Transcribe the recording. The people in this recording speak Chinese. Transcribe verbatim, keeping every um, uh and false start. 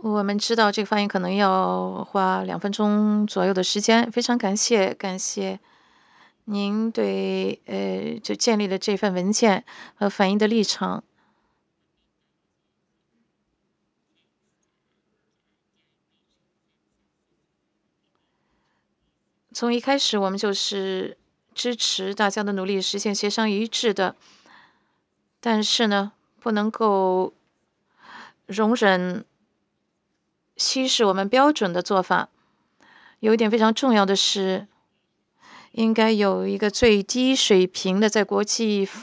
我们知道这个发言可能要花两分钟左右的时间，非常感谢，感谢您对呃就建立了这份文件和反映的立场。从一开始，我们就是支持大家的努力，实现协商一致的。但是呢，不能够容忍稀释我们标准的做法。有一点非常重要的是，应该有一个最低水平的在国际法